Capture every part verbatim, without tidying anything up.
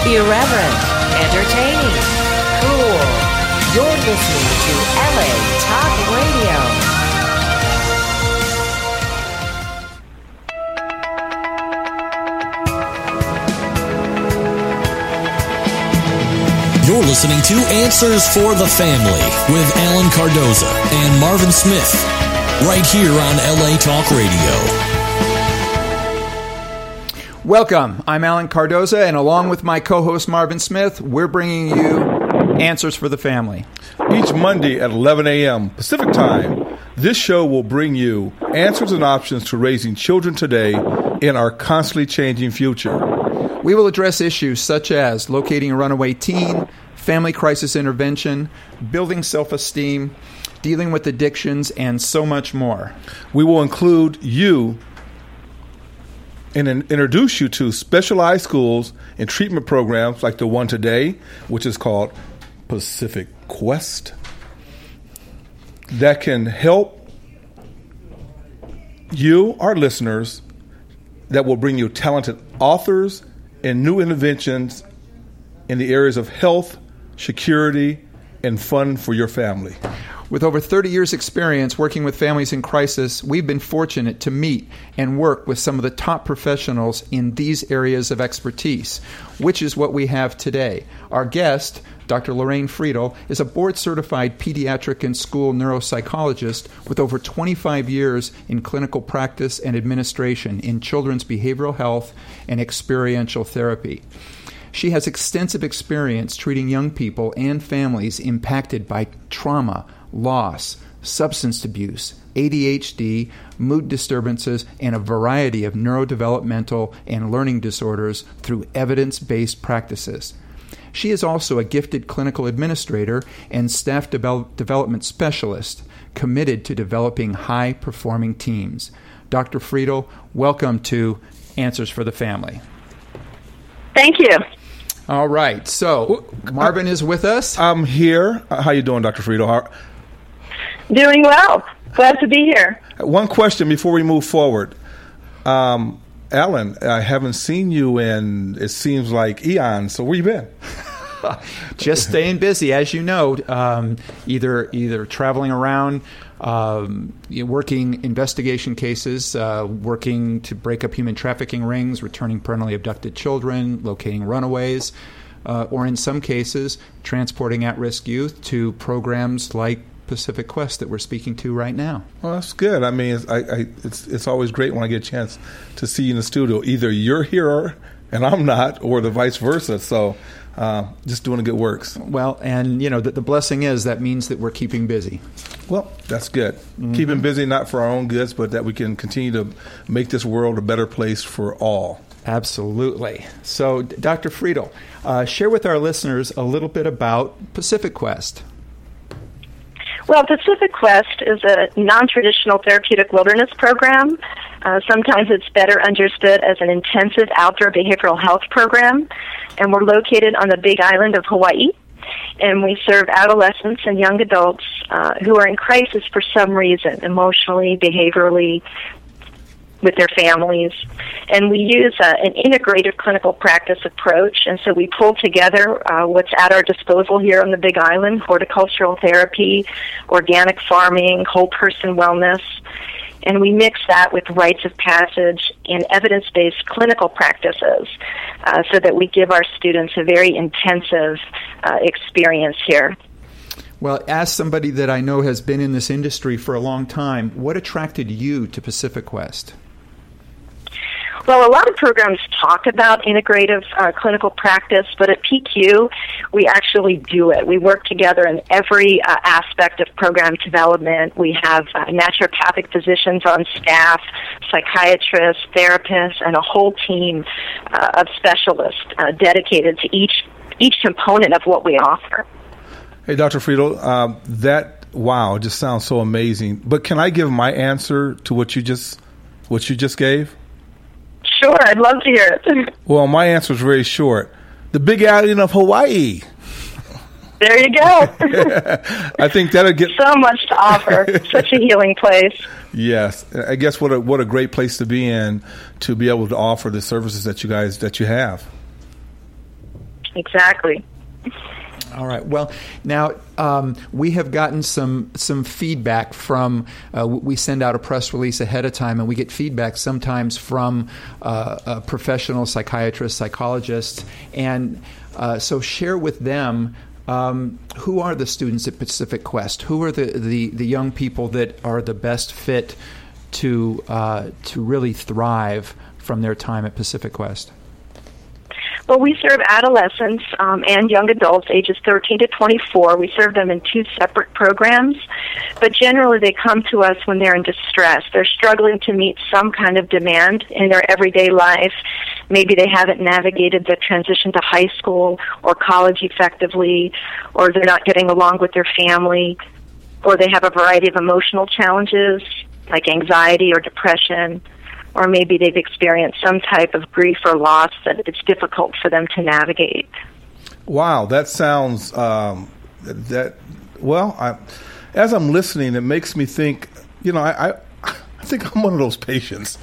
Irreverent, entertaining, cool. You're listening to L A Talk Radio. You're listening to Answers for the Family with Alan Cardoza and Marvin Smith, right here on L A Talk Radio. Welcome. I'm Alan Cardoza, and along with my co-host Marvin Smith, we're bringing you Answers for the Family. Each Monday at eleven a.m. Pacific Time, this show will bring you answers and options to raising children today in our constantly changing future. We will address issues such as locating a runaway teen, family crisis intervention, building self-esteem, dealing with addictions, and so much more. We will include you and introduce you to specialized schools and treatment programs like the one today, which is called Pacific Quest, that can help you, our listeners, that will bring you talented authors and new interventions in the areas of health, security, and fun for your family. With over thirty years' experience working with families in crisis, we've been fortunate to meet and work with some of the top professionals in these areas of expertise, which is what we have today. Our guest, Doctor Lorraine Friedel, is a board-certified pediatric and school neuropsychologist with over twenty-five years in clinical practice and administration in children's behavioral health and experiential therapy. She has extensive experience treating young people and families impacted by trauma, loss, substance abuse, A D H D, mood disturbances, and a variety of neurodevelopmental and learning disorders through evidence-based practices. She is also a gifted clinical administrator and staff devel- development specialist committed to developing high-performing teams. Doctor Friedel, welcome to Answers for the Family. Thank you. All right. So, Marvin is with us. I'm here. How you doing, Doctor Friedel? How- Doing well. Glad to be here. One question before we move forward. Um, Alan, I haven't seen you in, it seems like, eons. So where you been? Just staying busy, as you know, um, either either traveling around, um, working investigation cases, uh, working to break up human trafficking rings, returning parentally abducted children, locating runaways, uh, or in some cases, transporting at-risk youth to programs like Pacific Quest that we're speaking to right now. Well, that's good. I mean, it's, I, I, it's, it's always great when I get a chance to see you in the studio. Either you're here and I'm not, or the vice versa. So uh, just doing the good works. Well, and, you know, the, the blessing is that means that we're keeping busy. Well, that's good. Mm-hmm. Keeping busy, not for our own goods, but that we can continue to make this world a better place for all. Absolutely. So, Doctor Friedel, uh, share with our listeners a little bit about Pacific Quest. Well, Pacific Quest is a non-traditional therapeutic wilderness program. Uh, sometimes it's better understood as an intensive outdoor behavioral health program, and we're located on the Big Island of Hawaii, and we serve adolescents and young adults uh, who are in crisis for some reason, emotionally, behaviorally, with their families. And we use uh, an integrated clinical practice approach, and so we pull together uh, what's at our disposal here on the Big Island: horticultural therapy, organic farming, whole person wellness, and we mix that with rites of passage and evidence-based clinical practices uh, so that we give our students a very intensive uh, experience here. Well, as somebody that I know has been in this industry for a long time, what attracted you to Pacific Quest? Well, a lot of programs talk about integrative uh, clinical practice, but at P Q, we actually do it. We work together in every uh, aspect of program development. We have uh, naturopathic physicians on staff, psychiatrists, therapists, and a whole team uh, of specialists uh, dedicated to each each component of what we offer. Hey, Doctor Friedel, uh, that, wow, just sounds so amazing. But can I give my answer to what you just what you just gave? Sure, I'd love to hear it. Well, my answer is very short. The Big Island of Hawaii. There you go. I think that'll get so much to offer. Such a healing place. Yes, I guess what a what a great place to be in to be able to offer the services that you guys that you have. exactly. All right. Well, now um, we have gotten some some feedback from. Uh, we send out a press release ahead of time, and we get feedback sometimes from uh, uh, professional psychiatrists, psychologists, and uh, so share with them. Um, who are the students at Pacific Quest? Who are the, the, the young people that are the best fit to uh, to really thrive from their time at Pacific Quest? Well, we serve adolescents um, and young adults ages thirteen to twenty-four. We serve them in two separate programs, but generally they come to us when they're in distress. They're struggling to meet some kind of demand in their everyday life. Maybe they haven't navigated the transition to high school or college effectively, or they're not getting along with their family, or they have a variety of emotional challenges like anxiety or depression, or maybe they've experienced some type of grief or loss that it's difficult for them to navigate. Wow, that sounds um, that well. I, as I'm listening, it makes me think. You know, I, I, I think I'm one of those patients.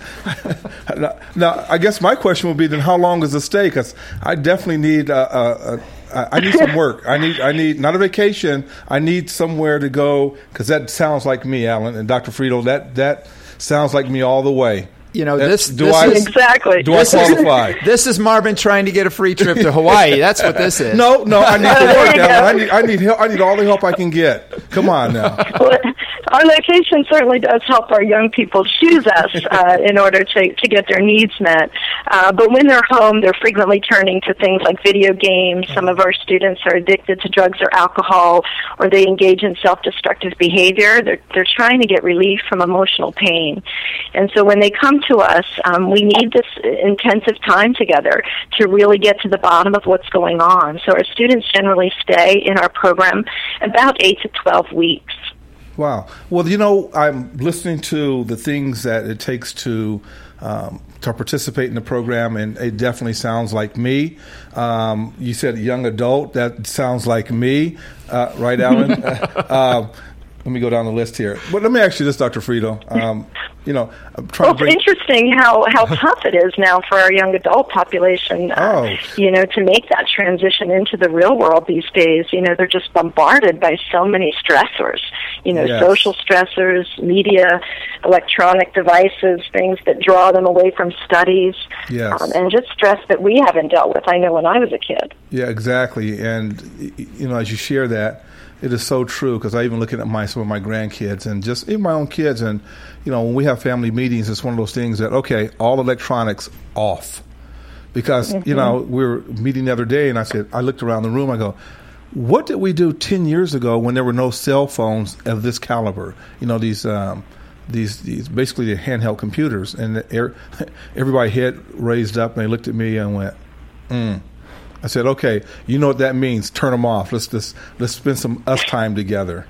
now, now, I guess my question would be then: how long is the stay? Because I definitely need a. a, a I need some work. I need, I need not a vacation. I need somewhere to go because that sounds like me, Alan and Doctor Friedel. That that sounds like me all the way. You know, this, do this I, is exactly. Do I qualify? Is, this is Marvin trying to get a free trip to Hawaii. That's what this is. No, no, I need the work, Alan. I need, I need help. I need all the help I can get. Come on now. Well, our location certainly does help our young people choose us uh, in order to, to get their needs met. Uh, but when they're home, they're frequently turning to things like video games. Some of our students are addicted to drugs or alcohol, or they engage in self-destructive behavior. They're, they're trying to get relief from emotional pain. And so when they come to us, um, we need this intensive time together to really get to the bottom of what's going on. So our students generally stay in our program about eight to twelve weeks. Wow. Well, you know, I'm listening to the things that it takes to um, to participate in the program, and it definitely sounds like me. Um, you said young adult. That sounds like me, uh, right, Alan? uh, let me go down the list here. But let me ask you this, Doctor Friedel. Um, you know, I'm trying well, to bring... it's interesting how, how tough it is now for our young adult population, uh, oh. you know, to make that transition into the real world these days. You know, they're just bombarded by so many stressors, you know, yes. social stressors, media, electronic devices, things that draw them away from studies, yes. um, and just stress that we haven't dealt with, I know, when I was a kid. Yeah, exactly. And, you know, as you share that, it is so true, because I even looking at my some of my grandkids and just even my own kids, and you know, when we have family meetings, it's one of those things that okay, all electronics off, because mm-hmm. you know, we were meeting the other day, and I said, I looked around the room, I go, what did we do ten years ago when there were no cell phones of this caliber? You know, these um, these these basically the handheld computers, and the, everybody head raised up, and they looked at me and went, mm. I said, okay, you know what that means. Turn them off. Let's just let's spend some us time together.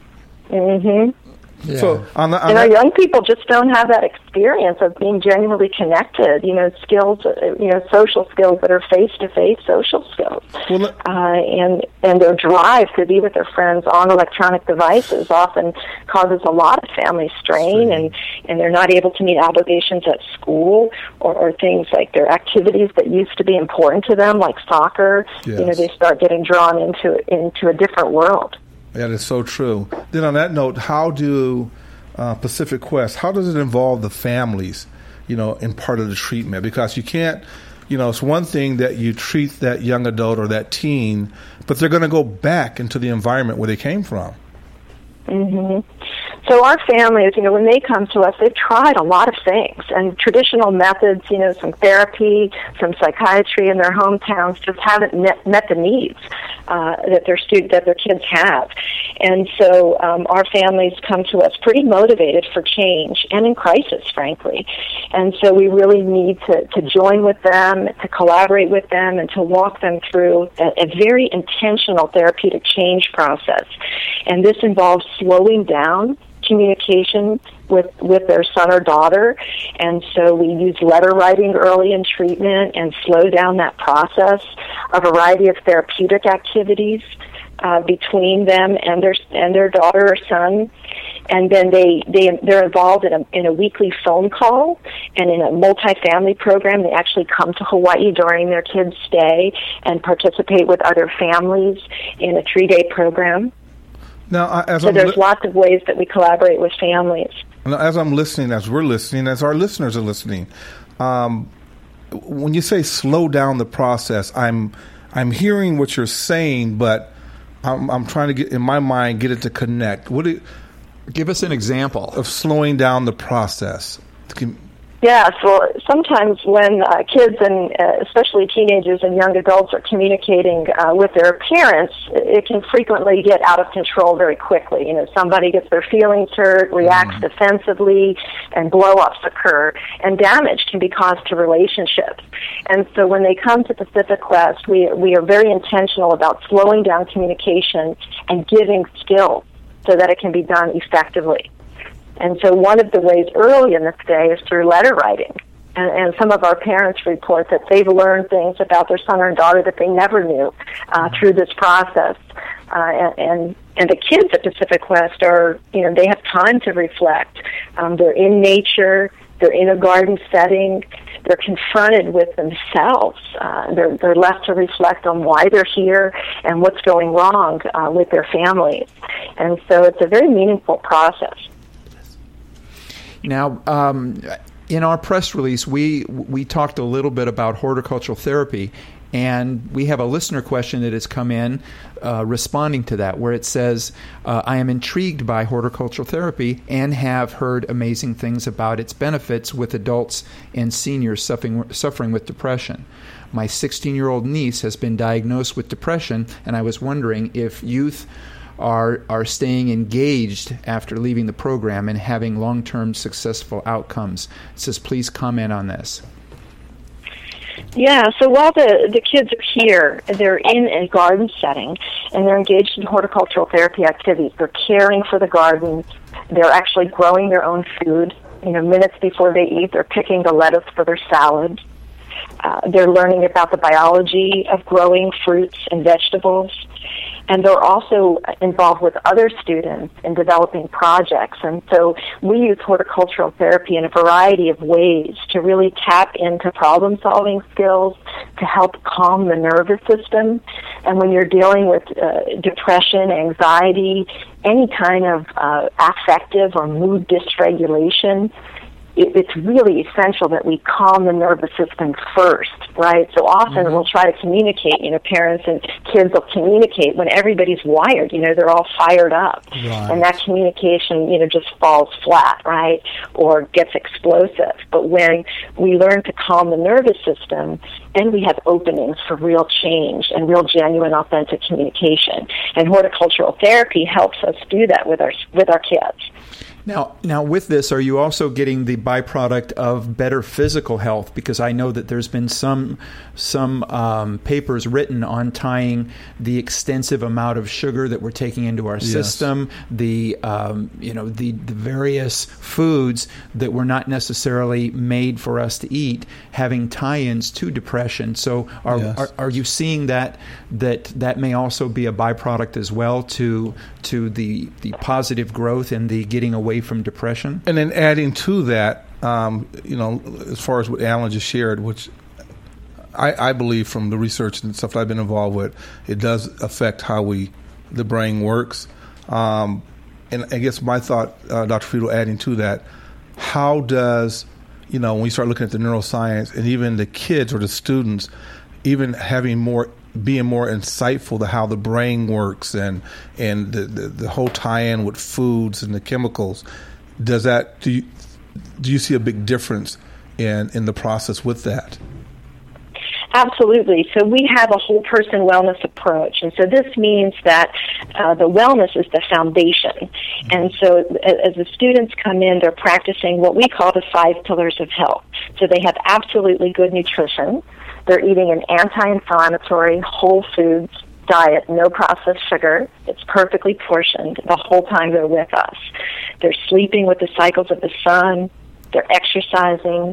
Mm-hmm. Yeah. So, on the, on and that, our young people just don't have that experience of being genuinely connected. You know, skills, you know, social skills that are face-to-face social skills, well, uh, and and their drive to be with their friends on electronic devices often causes a lot of family strain, and, and they're not able to meet obligations at school or, or things like their activities that used to be important to them, like soccer. Yes. You know, they start getting drawn into into a different world. That is so true. Then on that note, how do uh, Pacific Quest, how does it involve the families, you know, in part of the treatment? Because you can't, you know, it's one thing that you treat that young adult or that teen, but they're going to go back into the environment where they came from. Mm-hmm. So our families, you know, when they come to us, they've tried a lot of things, and traditional methods, you know, some therapy, some psychiatry in their hometowns just haven't met, met the needs uh, that their student, that their kids have. And so um, our families come to us pretty motivated for change and in crisis, frankly. And so we really need to, to join with them, to collaborate with them, and to walk them through a, a very intentional therapeutic change process. And this involves slowing down communication with with their son or daughter, and so we use letter writing early in treatment and slow down that process. A variety of therapeutic activities uh, between them and their and their daughter or son, and then they, they, they're involved in a, in a weekly phone call and in a multifamily program. They actually come to Hawaii during their kids' stay and participate with other families in a three-day program. Now, as so I'm there's li- lots of ways that we collaborate with families. Now, as I'm listening, as we're listening, as our listeners are listening, um, when you say slow down the process, I'm I'm hearing what you're saying, but I'm, I'm trying to get in my mind get it to connect. What do, give us an example of slowing down the process? Can, Yeah, so sometimes when uh, kids and uh, especially teenagers and young adults are communicating uh, with their parents, it can frequently get out of control very quickly. You know, somebody gets their feelings hurt, reacts mm. defensively, and blow-ups occur, and damage can be caused to relationships. And so when they come to Pacific Quest, we, we are very intentional about slowing down communication and giving skills so that it can be done effectively. And so one of the ways early in this day is through letter writing. And, and some of our parents report that they've learned things about their son or daughter that they never knew uh, through this process. Uh, and, and and the kids at Pacific Quest are, you know, they have time to reflect. Um, they're in nature. They're in a garden setting. They're confronted with themselves. Uh, they're, they're left to reflect on why they're here and what's going wrong uh, with their families. And so it's a very meaningful process. Now, um, in our press release, we we talked a little bit about horticultural therapy, and we have a listener question that has come in uh, responding to that, where it says, uh, I am intrigued by horticultural therapy and have heard amazing things about its benefits with adults and seniors suffering, suffering with depression. My sixteen-year-old niece has been diagnosed with depression, and I was wondering if youth are are staying engaged after leaving the program and having long-term successful outcomes. It says, please comment on this. Yeah, so while the, the kids are here, they're in a garden setting, and they're engaged in horticultural therapy activities. They're caring for the garden. They're actually growing their own food. You know, minutes before they eat, they're picking the lettuce for their salad. Uh, they're learning about the biology of growing fruits and vegetables. And they're also involved with other students in developing projects. And so we use horticultural therapy in a variety of ways to really tap into problem-solving skills, to help calm the nervous system. And when you're dealing with uh, depression, anxiety, any kind of uh, affective or mood dysregulation, it's really essential that we calm the nervous system first, right? So often mm-hmm. we'll try to communicate, you know, parents and kids will communicate when everybody's wired, you know, they're all fired up. Right. And that communication, you know, just falls flat, right? Or gets explosive. But when we learn to calm the nervous system, then we have openings for real change and real genuine, authentic communication. And horticultural therapy helps us do that with our with our kids. Now, now with this, are you also getting the byproduct of better physical health? Because I know that there's been some some um, papers written on tying the extensive amount of sugar that we're taking into our yes. system, the um, you know the, the various foods that were not necessarily made for us to eat, having tie-ins to depression. So, are yes. are, are you seeing that that that may also be a byproduct as well to to the the positive growth and the getting away from depression? And then adding to that, um, you know, as far as what Alan just shared, which I, I believe from the research and stuff that I've been involved with, it does affect how we, the brain works. Um, and I guess my thought, uh, Doctor Friedel, adding to that, how does, you know, when we start looking at the neuroscience and even the kids or the students, even having more being more insightful to how the brain works and and the, the, the whole tie-in with foods and the chemicals, does that do you, do you see a big difference in, in the process with that? Absolutely. So we have a whole person wellness approach. And so this means that uh, the wellness is the foundation. And so as the students come in, they're practicing what we call the five pillars of health. So they have absolutely good nutrition. They're eating an anti-inflammatory, whole foods diet, no processed sugar. It's perfectly portioned the whole time they're with us. They're sleeping with the cycles of the sun. They're exercising.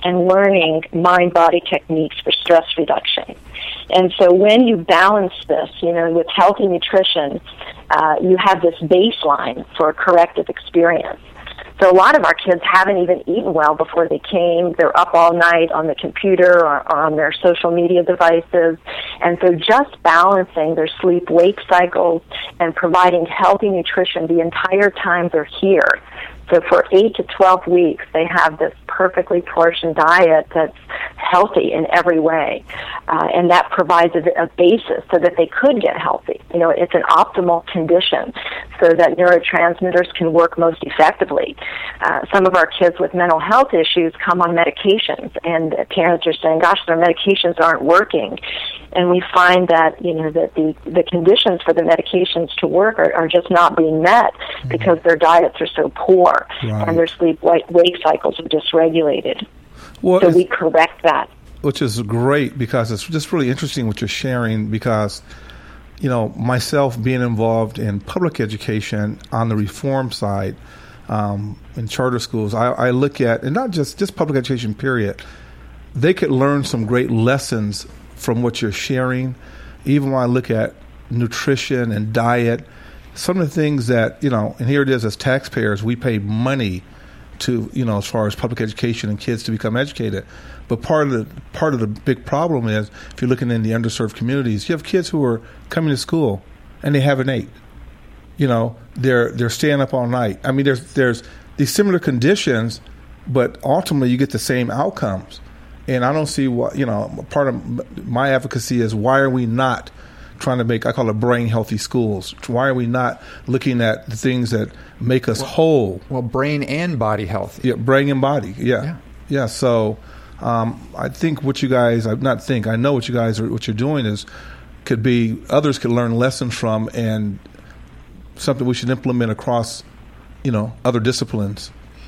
and learning mind-body techniques for stress reduction. And so when you balance this, you know, with healthy nutrition, uh, you have this baseline for a corrective experience. So a lot of our kids haven't even eaten well before they came. They're up all night on the computer or, or on their social media devices. And so just balancing their sleep-wake cycles and providing healthy nutrition the entire time they're here. So for eight to twelve weeks, they have this perfectly portioned diet that's healthy in every way. Uh, and that provides a, a basis so that they could get healthy. You know, it's an optimal condition so that neurotransmitters can work most effectively. Uh, some of our kids with mental health issues come on medications, and parents are saying, gosh, their medications aren't working. And we find that, you know, that the, the conditions for the medications to work are, are just not being met mm-hmm. because their diets are so poor right. and their sleep-wake cycles are dysregulated. Well, so we correct that. Which is great, because it's just really interesting what you're sharing, because, you know, myself being involved in public education on the reform side um, in charter schools, I, I look at, and not just, just public education, period, they could learn some great lessons from what you're sharing. Even when I look at nutrition and diet, some of the things that, you know, and here it is, as taxpayers, we pay money to, you know, as far as public education and kids to become educated. But part of the part of the big problem is, if you're looking in the underserved communities, you have kids who are coming to school and they haven't ate. You know, they're they're staying up all night. I mean, there's there's these similar conditions, but ultimately you get the same outcomes. And I don't see what, you know, part of my advocacy is, why are we not trying to make, I call it brain healthy schools? Why are we not looking at the things that make us well, whole? Well, brain and body healthy. Yeah, brain and body. Yeah. Yeah. yeah so um, I think what you guys, I not think, I know what you guys are, what you're doing is, could be, others could learn lessons from, and something we should implement across, you know, other disciplines.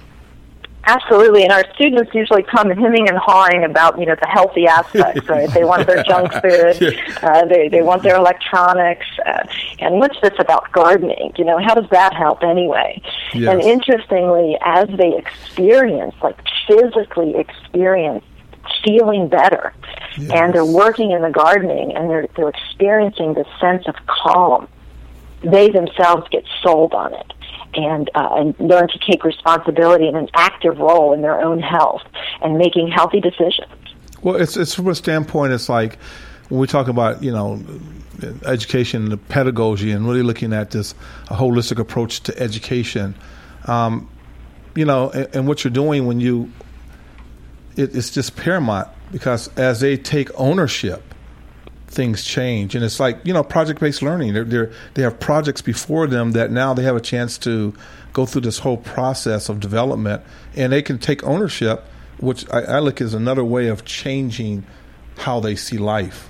Absolutely, and our students usually come hemming and hawing about, you know, the healthy aspects, right? They want their junk food, uh, they they want their electronics, uh, and what's this about gardening? You know, how does that help anyway? Yes. And interestingly, as they experience, like physically experience, feeling better, yes. and they're working in the gardening, and they're they're experiencing this sense of calm, they themselves get sold on it. And, uh, and learn to take responsibility and an active role in their own health and making healthy decisions. Well, it's it's from a standpoint, it's like when we talk about, you know, education and pedagogy and really looking at this a holistic approach to education, um, you know, and, and what you're doing when you, it, it's just paramount, because as they take ownership, things change. And it's like, you know, project-based learning. They're, they're, they have projects before them that now they have a chance to go through this whole process of development, and they can take ownership, which I, I look as another way of changing how they see life.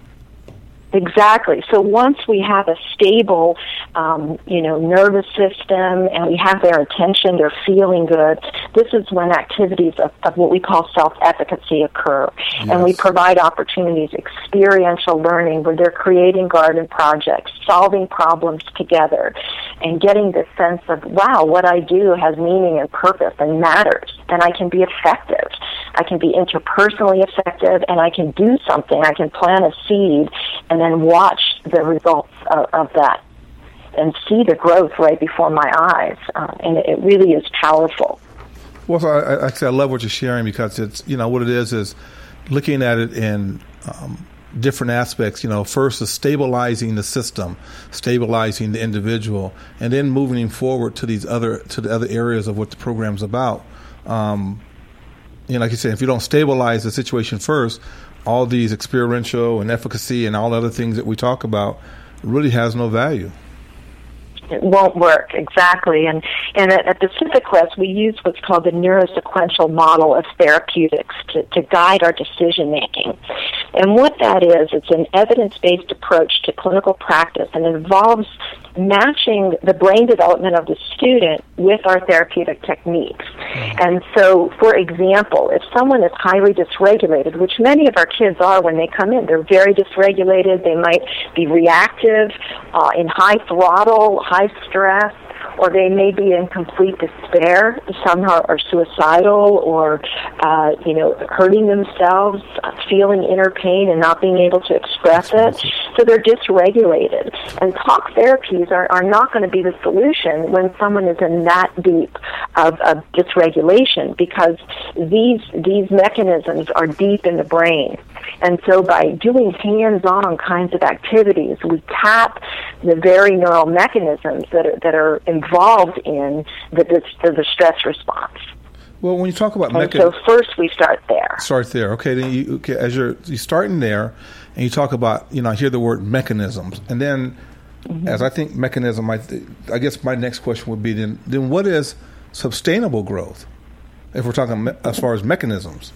Exactly. So once we have a stable, um, you know, nervous system, and we have their attention, they're feeling good, this is when activities of, of what we call self-efficacy occur. Yes. And we provide opportunities, experiential learning, where they're creating garden projects, solving problems together, and getting this sense of, wow, what I do has meaning and purpose and matters, and I can be effective. I can be interpersonally effective, and I can do something. I can plant a seed and then watch the results of, of that and see the growth right before my eyes. Uh, and it, it really is powerful. Well, so I, I, I love what you're sharing, because it's, you know, what it is is looking at it in um, different aspects. You know, first is stabilizing the system, stabilizing the individual, and then moving forward to these other, to the other areas of what the program's about. Um, you know, like you said, if you don't stabilize the situation first, all these experiential and efficacy and all other things that we talk about really has no value. It won't work, exactly. And, and at, at Pacific Quest, we use what's called the neurosequential model of therapeutics to, to guide our decision-making. And what that is, it's an evidence-based approach to clinical practice, and it involves matching the brain development of the student with our therapeutic techniques. And so, for example, if someone is highly dysregulated, which many of our kids are when they come in, they're very dysregulated, they might be reactive, uh, in high throttle, high stress, or they may be in complete despair. Some are, are suicidal or, uh, you know, hurting themselves, uh, feeling inner pain and not being able to express it. So they're dysregulated. And talk therapies are, are not going to be the solution when someone is in that deep of, of dysregulation, because these these mechanisms are deep in the brain. And so by doing hands-on kinds of activities, we tap the very neural mechanisms that are, that are involved in the, the, the stress response. Well, when you talk about and mechanisms... so first we start there. Start there. Okay, then you, okay, as you're, you're starting there, and you talk about, you know, I hear the word mechanisms. And then, mm-hmm. as I think mechanism, I, th- I guess my next question would be then, then what is sustainable growth, if we're talking me- as far as mechanisms?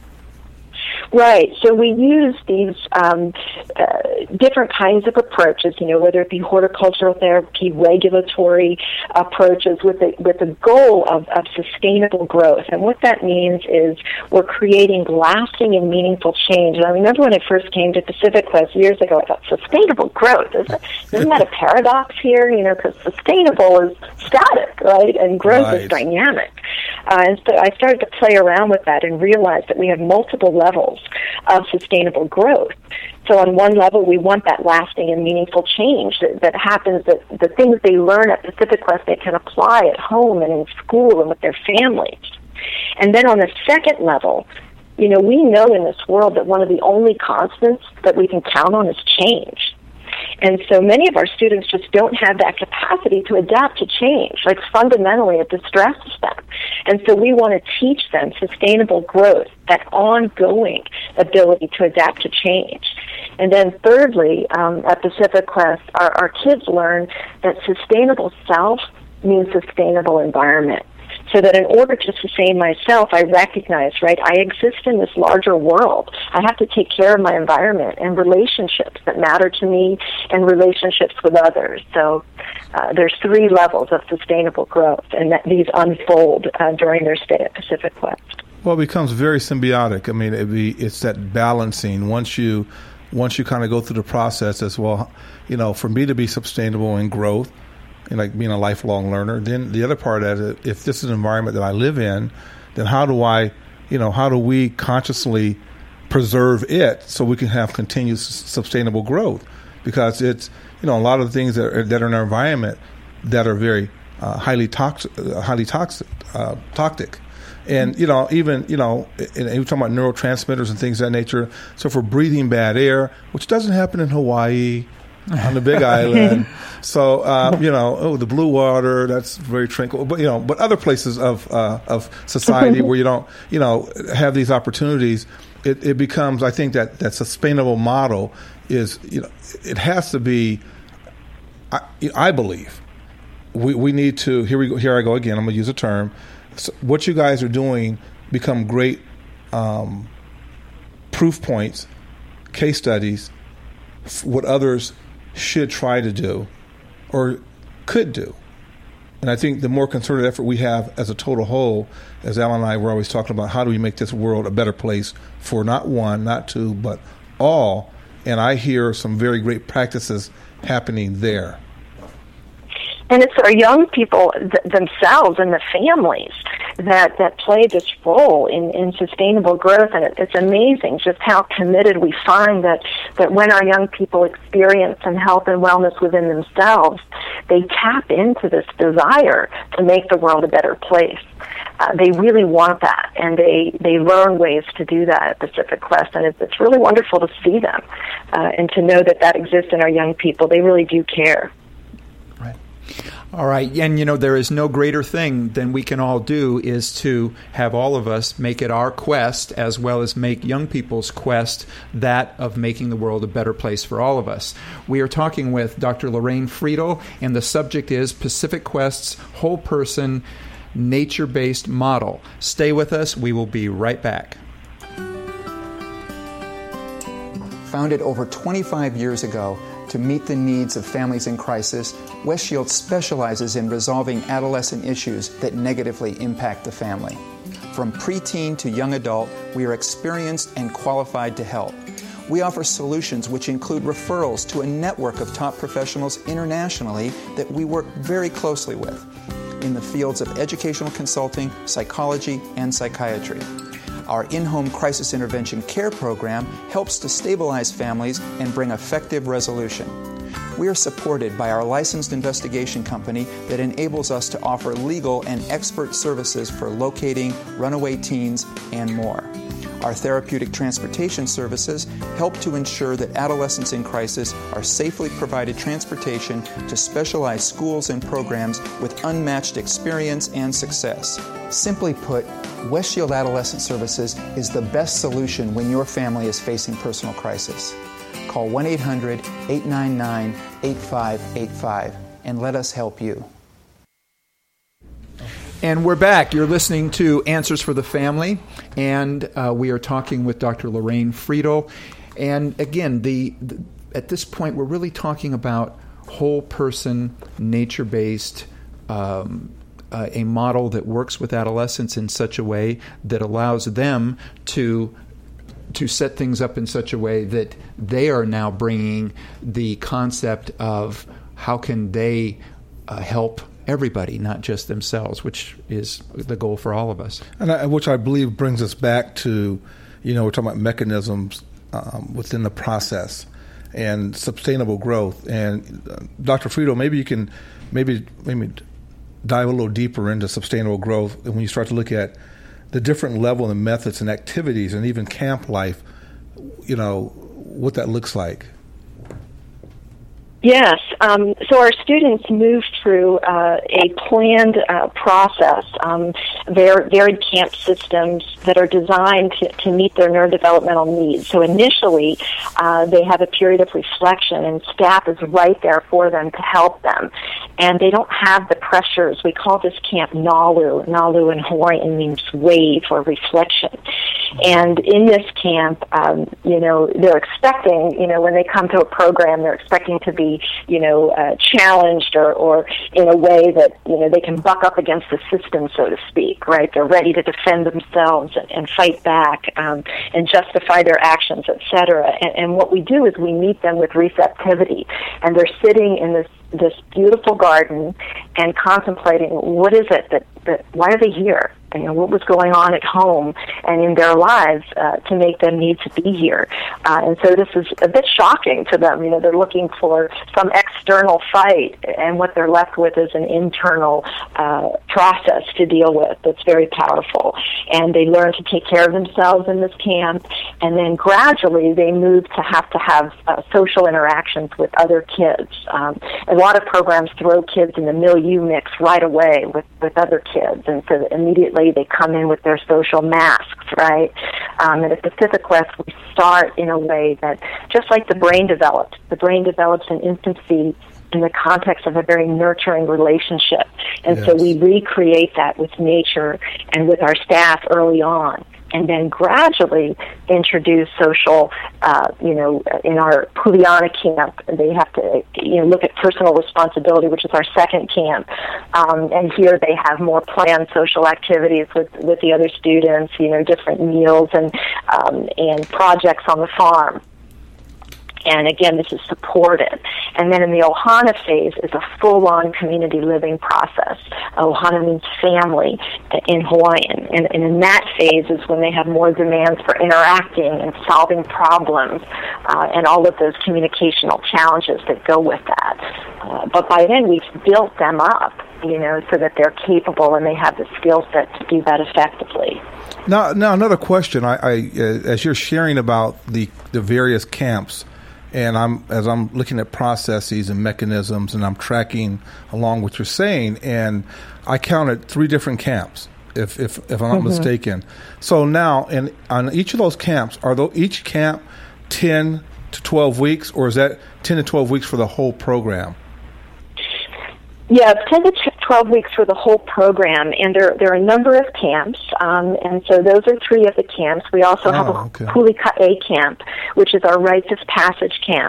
Right. So we use these um, uh, different kinds of approaches, you know, whether it be horticultural therapy, regulatory approaches, with the with the goal of, of sustainable growth. And what that means is we're creating lasting and meaningful change. And I remember when I first came to Pacific Quest years ago, I thought, sustainable growth, isn't, isn't that a paradox here? You know, because sustainable is static, right? And growth right. is dynamic. Uh, and so I started to play around with that and realized that we have multiple levels of sustainable growth. So on one level, we want that lasting and meaningful change that, that happens, that the things they learn at Pacific Quest they can apply at home and in school and with their families. And then on the second level, you know, we know in this world that one of the only constants that we can count on is change. And so many of our students just don't have that capacity to adapt to change. Like, fundamentally, it distresses them. And so we want to teach them sustainable growth, that ongoing ability to adapt to change. And then thirdly, um, at Pacific Quest, our, our kids learn that sustainable self means sustainable environment. So that in order to sustain myself, I recognize, right, I exist in this larger world. I have to take care of my environment and relationships that matter to me and relationships with others. So uh, there's three levels of sustainable growth, and that these unfold uh, during their stay at Pacific Quest. Well, it becomes very symbiotic. I mean, it be, it's that balancing. Once you once you kind of go through the process as well, you know, for me to be sustainable in growth, and like being a lifelong learner, then the other part of it, if this is an environment that I live in, then how do I, you know, how do we consciously preserve it so we can have continuous sustainable growth? Because it's, you know, a lot of the things that are, that are in our environment that are very uh, highly toxic, uh, highly toxic, uh, toxic. And, you know, even, you know, and we're talking about neurotransmitters and things of that nature. So if we're breathing bad air, which doesn't happen in Hawaii, on the Big Island, so uh, you know, oh, the blue water, that's very tranquil. But you know, but other places of uh, of society where you don't, you know, have these opportunities, it, it becomes. I think that that sustainable model is, you know, it has to be. I, I believe we we need to. Here we go. Here I go again. I'm going to use a term. So what you guys are doing become great um, proof points, case studies, what others should try to do or could do. And I think the more concerted effort we have as a total whole, as Alan and I were always talking about, how do we make this world a better place for not one, not two, but all. And I hear some very great practices happening there. And it's our young people th- themselves and the families that, that play this role in, in sustainable growth. And it, it's amazing just how committed we find that, that when our young people experience some health and wellness within themselves, they tap into this desire to make the world a better place. Uh, they really want that, and they, they learn ways to do that at Pacific Quest. And it's, it's really wonderful to see them uh, and to know that that exists in our young people. They really do care. All right, and you know, there is no greater thing than we can all do is to have all of us make it our quest, as well as make young people's quest that of making the world a better place for all of us. We are talking with Doctor Lorraine Friedel, and the subject is Pacific Quest's whole person, nature-based model. Stay with us. We will be right back. Founded over twenty-five years ago, to meet the needs of families in crisis, West Shield specializes in resolving adolescent issues that negatively impact the family. From preteen to young adult, we are experienced and qualified to help. We offer solutions which include referrals to a network of top professionals internationally that we work very closely with. in the fields of educational consulting, psychology, and psychiatry. Our in-home crisis intervention care program helps to stabilize families and bring effective resolution. We are supported by our licensed investigation company that enables us to offer legal and expert services for locating runaway teens and more. Our therapeutic transportation services help to ensure that adolescents in crisis are safely provided transportation to specialized schools and programs with unmatched experience and success. Simply put, West Shield Adolescent Services is the best solution when your family is facing personal crisis. Call one eight hundred, eight nine nine, eight five eight five and let us help you. And we're back. You're listening to Answers for the Family, and uh, we are talking with Doctor Lorraine Friedel. And again, the, the at this point, we're really talking about whole person, nature-based, um, uh, a model that works with adolescents in such a way that allows them to to set things up in such a way that they are now bringing the concept of how can they uh, help everybody, not just themselves, which is the goal for all of us. And I, which I believe brings us back to, you know, we're talking about mechanisms um, within the process and sustainable growth. And uh, Doctor Friedel, maybe you can maybe maybe dive a little deeper into sustainable growth. And when you start to look at the different level and methods and activities and even camp life, you know, what that looks like. Yes. Um, so our students move through uh, a planned uh, process, um, var- varied camp systems that are designed to, to meet their neurodevelopmental needs. So initially, uh, they have a period of reflection, and staff is right there for them to help them. And they don't have the pressures. We call this camp Nalu. Nalu in Hawaiian means wave or reflection. And in this camp, um, you know, they're expecting, you know, when they come to a program, they're expecting to be you know, uh, challenged or, or in a way that, you know, they can buck up against the system, so to speak, right? They're ready to defend themselves and, and fight back um, and justify their actions, et cetera. And, and what we do is we meet them with receptivity, and they're sitting in this this beautiful garden and contemplating what is it that, that why are they here? You know, what was going on at home and in their lives uh, to make them need to be here. Uh, and so this is a bit shocking to them. You know, they're looking for some external fight, and what they're left with is an internal uh, process to deal with that's very powerful. And they learn to take care of themselves in this camp, and then gradually they move to have to have uh, social interactions with other kids. Um, a lot of programs throw kids in the milieu mix right away with, with other kids, and so immediately they come in with their social masks, right? Um, and at Pacific West, we start in a way that, just like the brain develops, the brain develops in infancy in the context of a very nurturing relationship. And yes. So we recreate that with nature and with our staff early on, and then gradually introduce social, uh, you know, in our Puliana camp, they have to, you know, look at personal responsibility, which is our second camp. Um, and here they have more planned social activities with, with the other students, you know, different meals and, um, and projects on the farm. And again, this is supported. And then in the Ohana phase is a full-on community living process. Ohana means family in Hawaiian. And, and in that phase is when they have more demands for interacting and solving problems uh, and all of those communicational challenges that go with that. Uh, but by then, we've built them up, you know, so that they're capable and they have the skill set to do that effectively. Now, now another question. I, I uh, as you're sharing about the, the various camps, and I'm as I'm looking at processes and mechanisms, and I'm tracking along what you're saying, and I counted three different camps, if if, if I'm not mm-hmm. mistaken. So now, and on each of those camps, are those, each camp ten to twelve weeks, or is that ten to twelve weeks for the whole program? Yeah, it's ten to twelve weeks for the whole program, and there there are a number of camps, um, and so those are three of the camps. We also oh, have a okay. Pulika A camp, which is our rites of passage camp,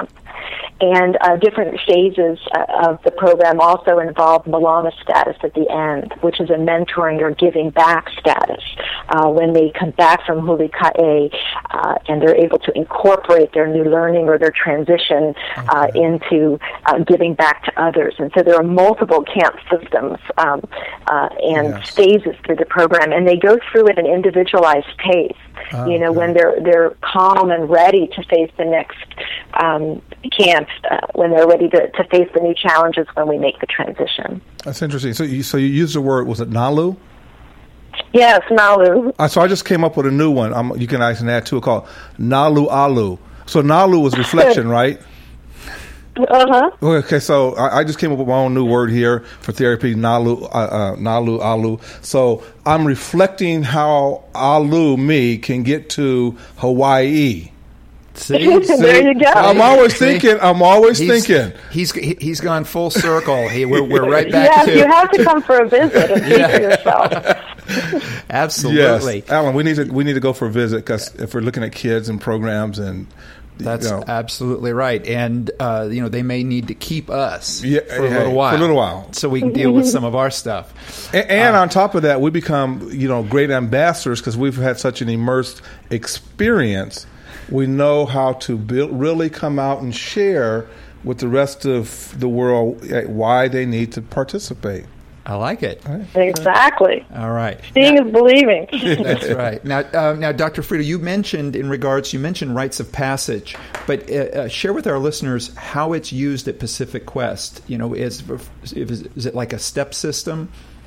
And uh, different phases uh, of the program also involve Malama status at the end, which is a mentoring or giving back status. Uh, when they come back from Huli Ka'e uh, and they're able to incorporate their new learning or their transition uh, okay. into uh, giving back to others. And so there are multiple camp systems um, uh, and yes. phases through the program, and they go through at an individualized pace. Oh, you know, okay. when they're they're calm and ready to face the next um, camp, uh, when they're ready to, to face the new challenges when we make the transition. That's interesting. So you so you used the word, was it Nalu? Yes, Nalu. Uh, so I just came up with a new one. Um, you can I can add to it called Nalu Alu. So Nalu was reflection, right? Uh-huh. Okay, so I, I just came up with my own new word here for therapy, Nalu, uh, uh, Nalu, Alu. So I'm reflecting how Alu, me, can get to Hawaii. See, See? There you go. I'm always thinking, I'm always he's, thinking. He's he's gone full circle. He, we're, we're right back yes, to... you have to come for a visit and see for yourself. Absolutely. Yes. Alan, we need to, we need to go for a visit, because if we're looking at kids and programs and... That's you know. absolutely right, and uh, you know they may need to keep us yeah, for a hey, little while, for a little while, so we can deal with some of our stuff. And, and uh, on top of that, we become you know great ambassadors because we've had such an immersed experience. We know how to build, really come out and share with the rest of the world why they need to participate. I like it. Right. Exactly. All right. Seeing now, is believing. That's right. Now, uh, now, Doctor Frito, you mentioned in regards, you mentioned rites of passage, but uh, uh, share with our listeners how it's used at Pacific Quest. You know, is is, is it like a step system?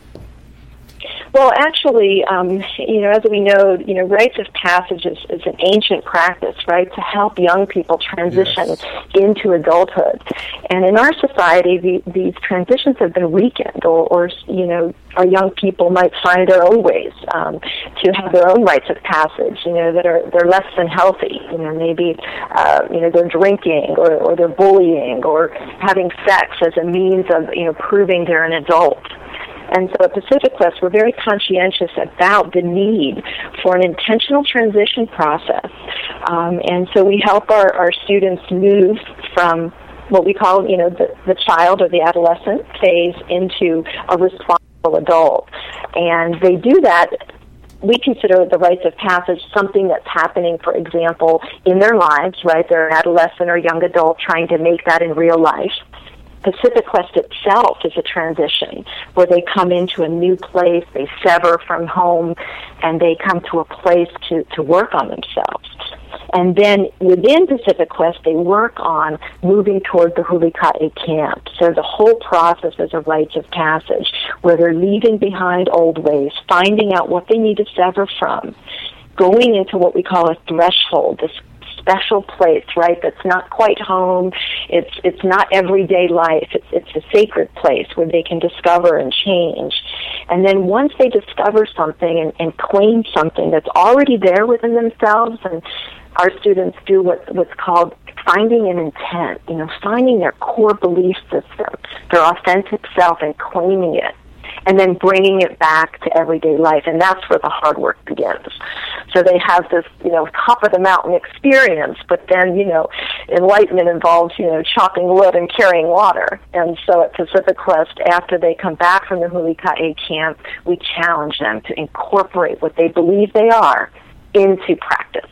Well, actually, um, you know, as we know, you know, rites of passage is, is an ancient practice, right, to help young people transition yes. into adulthood. And in our society, the, these transitions have been weakened, or, or, you know, our young people might find their own ways um, to have their own rites of passage, you know, that are they're less than healthy. You know, maybe, uh, you know, they're drinking, or, or they're bullying, or having sex as a means of, you know, proving they're an adult. And so at Pacific Quest, we're very conscientious about the need for an intentional transition process. Um, and so we help our, our students move from what we call, you know, the, the child or the adolescent phase into a responsible adult. And they do that. We consider the rites of passage something that's happening, for example, in their lives, right? They're an adolescent or young adult trying to make that in real life. Pacific Quest itself is a transition where they come into a new place, they sever from home, and they come to a place to, to work on themselves. And then within Pacific Quest, they work on moving toward the Huli Ka'e camp. So the whole process is a rites of passage where they're leaving behind old ways, finding out what they need to sever from, going into what we call a threshold, this special place, right, that's not quite home. It's it's not everyday life. It's it's a sacred place where they can discover and change. And then once they discover something and, and claim something that's already there within themselves, and our students do what what's called finding an intent, you know, finding their core belief system, their authentic self, and claiming it, and then bringing it back to everyday life. And that's where the hard work begins. So they have this, you know, top of the mountain experience, but then, you know, enlightenment involves, you know, chopping wood and carrying water. And so at Pacific Quest, after they come back from the Huli Ka'e camp, we challenge them to incorporate what they believe they are into practice.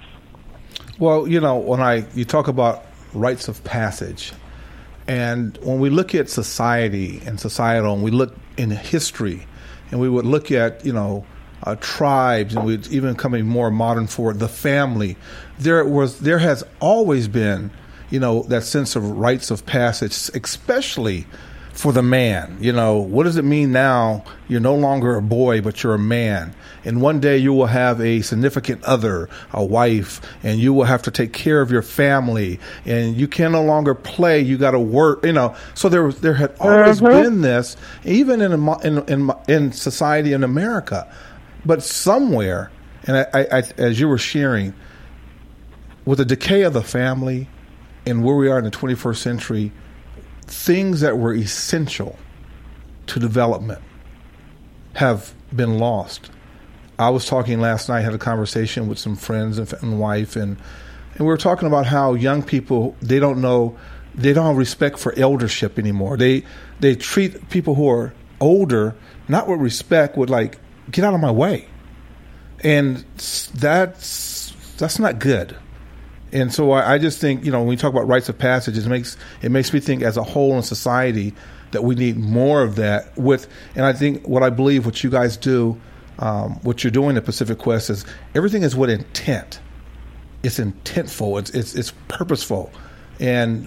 Well, you know, when I you talk about rites of passage, and when we look at society and societal, and we look in history, and we would look at, you know, uh, tribes, and we'd even coming more modern for the family, there was there has always been, you know, that sense of rites of passage, especially for the man. You know, what does it mean now? You're no longer a boy, but you're a man. And one day you will have a significant other, a wife, and you will have to take care of your family. And you can no longer play. You got to work. You know, so there was there had always mm-hmm. been this, even in, a, in in in society in America, but somewhere. And I, I, I, as you were sharing, with the decay of the family, and where we are in the twenty-first century, things that were essential to development have been lost. I was talking last night, had a conversation with some friends and, and wife, and, and we were talking about how young people, they don't know they don't have respect for eldership anymore. They they treat people who are older not with respect, with like, get out of my way. And that's that's not good. And so I, I just think, you know, when we talk about rites of passage, it makes it makes me think as a whole in society that we need more of that. With, and I think what I believe what you guys do, um, what you're doing at Pacific Quest is everything is with intent. It's intentful. It's it's it's purposeful. And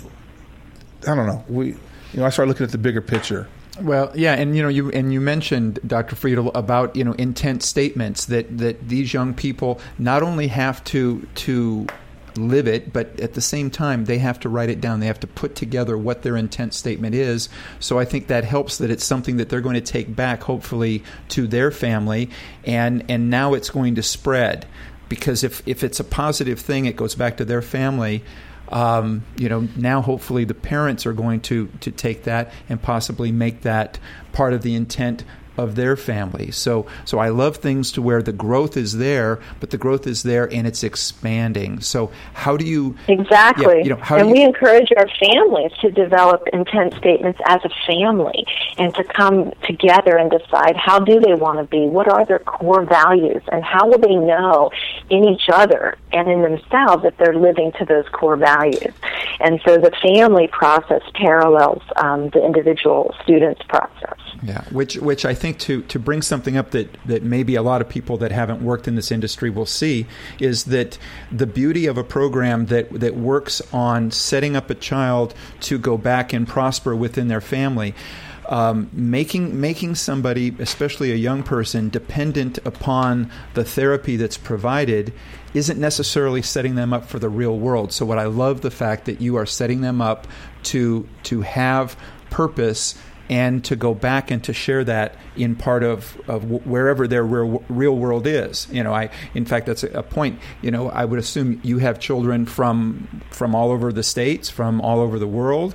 I don't know. We, you know, I started looking at the bigger picture. Well, yeah, and you know, you and you mentioned, Doctor Friedel, about, you know, intent statements that, that these young people not only have to to live it, but at the same time they have to write it down. They have to put together what their intent statement is. So I think that helps, that it's something that they're going to take back, hopefully, to their family, and and now it's going to spread, because if if it's a positive thing, it goes back to their family. Um, you know, now hopefully the parents are going to, to take that and possibly make that part of the intent of their family. So so I love things to where the growth is there, but the growth is there and it's expanding. So how do you... Exactly. Yeah, you know, how and do you, we encourage our families to develop intent statements as a family and to come together and decide how do they want to be, what are their core values, and how will they know in each other and in themselves if they're living to those core values. And so the family process parallels um, the individual student's process. Yeah, which which I think to, to bring something up that, that maybe a lot of people that haven't worked in this industry will see is that the beauty of a program that, that works on setting up a child to go back and prosper within their family, um, making making somebody, especially a young person, dependent upon the therapy that's provided isn't necessarily setting them up for the real world. So what I love the fact that you are setting them up to to have purpose and to go back and to share that in part of, of wherever their real, real world is. You know, I, in fact, that's a point. You know, I would assume you have children from from all over the states, from all over the world.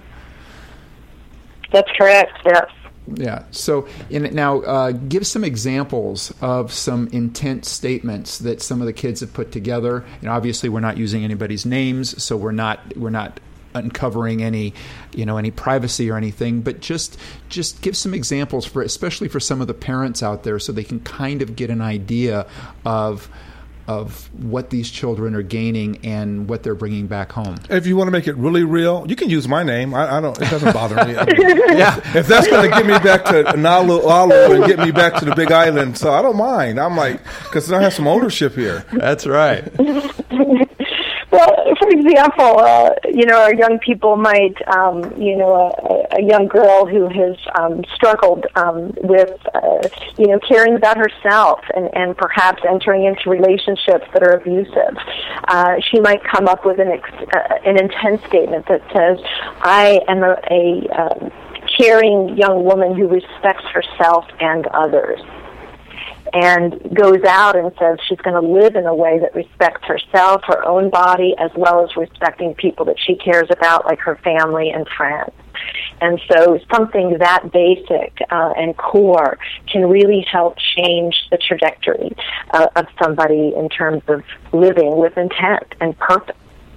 That's correct. Yes. Yeah. So in, now, uh, give some examples of some intent statements that some of the kids have put together. And obviously, we're not using anybody's names, so we're not we're not. uncovering any, you know, any privacy or anything, but just just give some examples for, especially for some of the parents out there, so they can kind of get an idea of of what these children are gaining and what they're bringing back home. If you want to make it really real, you can use my name. I, I don't. It doesn't bother me. I mean, yeah, if that's going to get me back to Nalu Alu and get me back to the Big Island, so I don't mind. I'm like, because I have some ownership here. That's right. Well, for example, uh, you know, our young people might, um, you know, a, a young girl who has um, struggled um, with, uh, you know, caring about herself and, and perhaps entering into relationships that are abusive. Uh, she might come up with an ex- uh, an intent statement that says, I am a, a um, caring young woman who respects herself and others, and goes out and says she's going to live in a way that respects herself, her own body, as well as respecting people that she cares about, like her family and friends. And so something that basic uh, and core can really help change the trajectory uh, of somebody in terms of living with intent and purpose.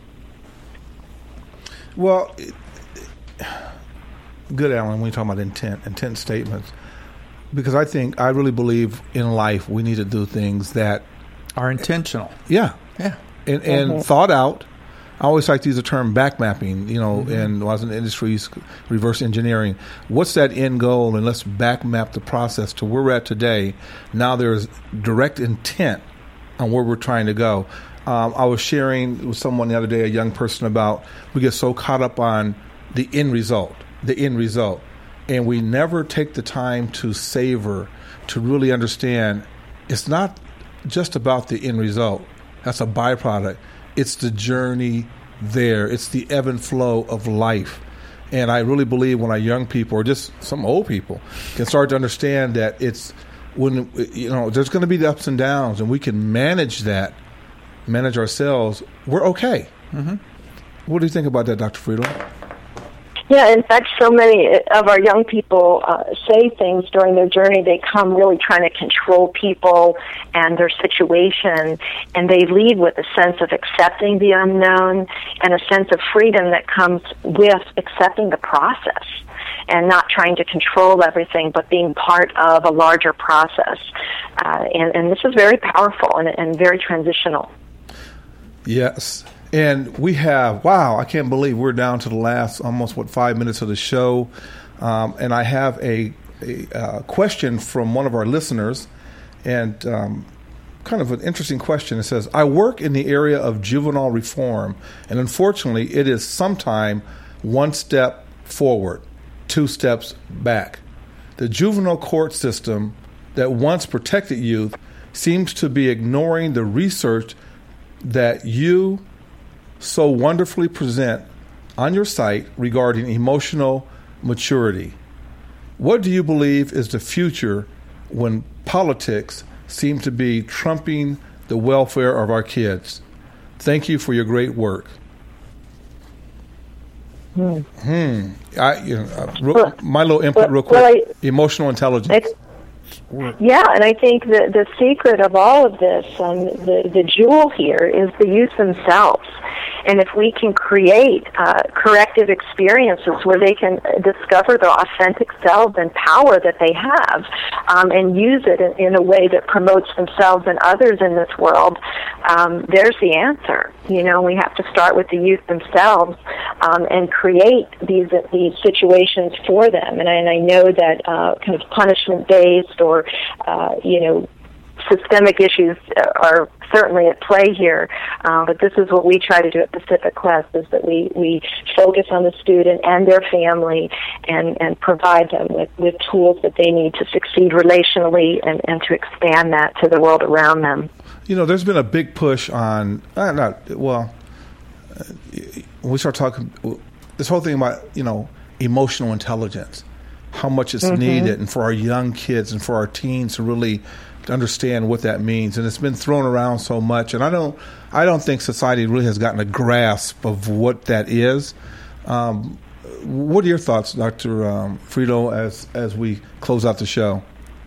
Well, it, good, Alan, when you talk about intent, intent statements, because I think, I really believe in life we need to do things that are intentional. Yeah. Yeah. And, and mm-hmm. thought out. I always like to use the term back mapping, you know, mm-hmm. and when I was in the industries, reverse engineering. What's that end goal? And let's back map the process to where we're at today. Now there's direct intent on where we're trying to go. Um, I was sharing with someone the other day, a young person, about we get so caught up on the end result, the end result. And we never take the time to savor, to really understand it's not just about the end result. That's a byproduct. It's the journey there. It's the ebb and flow of life. And I really believe when our young people, or just some old people, can start to understand that it's when, you know, there's going to be the ups and downs, and we can manage that, manage ourselves, we're okay. Mm-hmm. What do you think about that, Doctor Friedel? Yeah, in fact, so many of our young people uh, say things during their journey. They come really trying to control people and their situation, and they leave with a sense of accepting the unknown and a sense of freedom that comes with accepting the process and not trying to control everything, but being part of a larger process. Uh, and, and this is very powerful and, and very transitional. Yes. And we have, wow, I can't believe we're down to the last almost, what, five minutes of the show. Um, and I have a, a uh, question from one of our listeners, and um, kind of an interesting question. It says, I work in the area of juvenile reform, and unfortunately it is sometime one step forward, two steps back. The juvenile court system that once protected youth seems to be ignoring the research that you so wonderfully present on your site regarding emotional maturity. What do you believe is the future when politics seem to be trumping the welfare of our kids? Thank you for your great work. Hmm. hmm. I, you know, uh, real, my little input, real quick. Well, I, emotional intelligence. Yeah, and I think that the secret of all of this, um, the the jewel here, is the youth themselves. And if we can create uh, corrective experiences where they can discover their authentic selves and power that they have, um, and use it in, in a way that promotes themselves and others in this world, um, there's the answer. You know, we have to start with the youth themselves um, and create these these situations for them. And I, and I know that uh, kind of punishment-based or, uh, you know, systemic issues are certainly at play here, um, but this is what we try to do at Pacific Quest, is that we, we focus on the student and their family and, and provide them with, with tools that they need to succeed relationally and, and to expand that to the world around them. You know, there's been a big push on, uh, not, well, uh, when we start talking, this whole thing about, you know, emotional intelligence, how much it's mm-hmm. needed, and for our young kids and for our teens to really understand what that means. And it's been thrown around so much, and I don't I don't think society really has gotten a grasp of what that is. Um, what are your thoughts, Doctor Um, Friedel, as as we close out the show?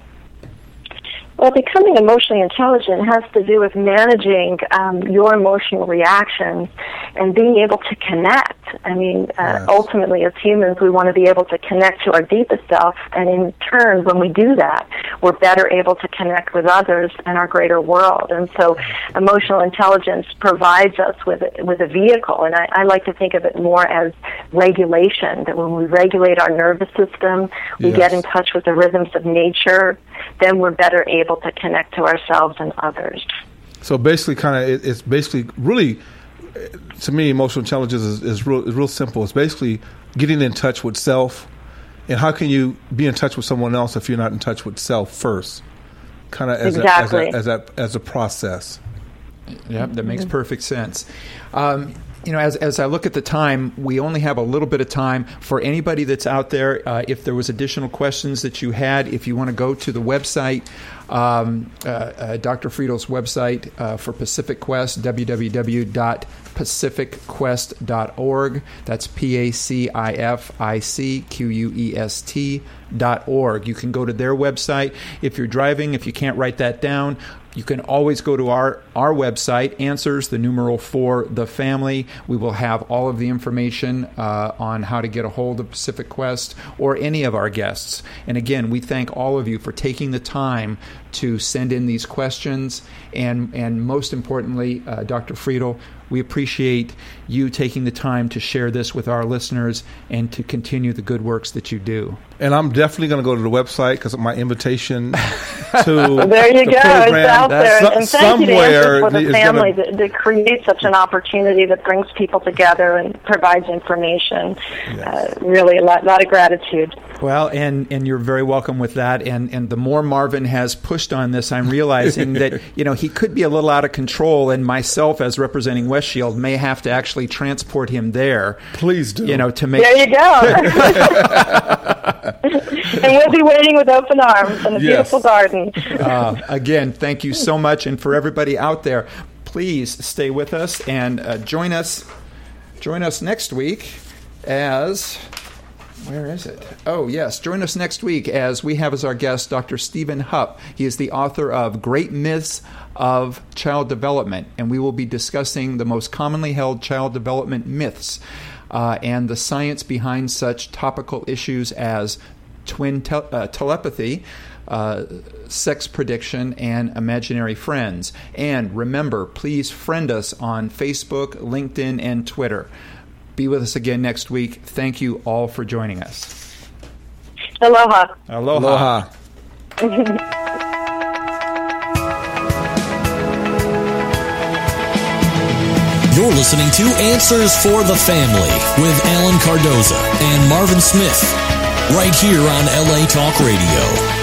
Well, becoming emotionally intelligent has to do with managing um, your emotional reactions and being able to connect. I mean, uh, yes. ultimately, as humans, we want to be able to connect to our deepest self, and in turn, when we do that, we're better able to connect with others and our greater world. And so emotional intelligence provides us with a, with a vehicle, and I, I like to think of it more as regulation, that when we regulate our nervous system, we yes. get in touch with the rhythms of nature, then we're better able to connect to ourselves and others. So basically, kind of, it, it's basically really, to me, emotional intelligence is, is, real, is real simple. It's basically getting in touch with self, and how can you be in touch with someone else if you're not in touch with self first? Kind of as, exactly. a, as, a, as, a, as a process. Yep, that makes perfect sense. Um, You know, as as I look at the time, we only have a little bit of time. For anybody that's out there, uh, if there was additional questions that you had, if you want to go to the website, um, uh, uh, Doctor Friedel's website uh, for Pacific Quest, w w w dot pacific quest dot org. That's P A C I F I C Q U E S T dot org. You can go to their website. If you're driving, if you can't write that down, you can always go to our, our website, Answers, the numeral for the family. We will have all of the information uh, on how to get a hold of Pacific Quest or any of our guests. And again, we thank all of you for taking the time to send in these questions. And, and most importantly, uh, Doctor Friedel, we appreciate you taking the time to share this with our listeners and to continue the good works that you do. And I'm definitely going to go to the website because my invitation to well, there you the go. program, it's out there. so, and thank you to Answers for the Family gonna, to, to create such an opportunity that brings people together and provides information. Yes. Uh, really, a lot, lot of gratitude. Well, and, and you're very welcome with that. And, and the more Marvin has pushed on this, I'm realizing that, you know, he could be a little out of control, and myself as representing West Shield may have to actually transport him there. Please do. You know, to make There you go. And we'll be waiting with open arms in a yes. beautiful garden. uh, again, thank you so much. And for everybody out there, please stay with us and uh, join us join us next week as Where is it? Oh, yes. Join us next week as we have as our guest Doctor Stephen Hupp. He is the author of Great Myths of Child Development, and we will be discussing the most commonly held child development myths uh, and the science behind such topical issues as twin te- uh, telepathy, uh, sex prediction, and imaginary friends. And remember, please friend us on Facebook, LinkedIn, and Twitter. Be with us again next week. Thank you all for joining us. Aloha. Aloha. Aloha. You're listening to Answers for the Family with Alan Cardoza and Marvin Smith, right here on L A Talk Radio.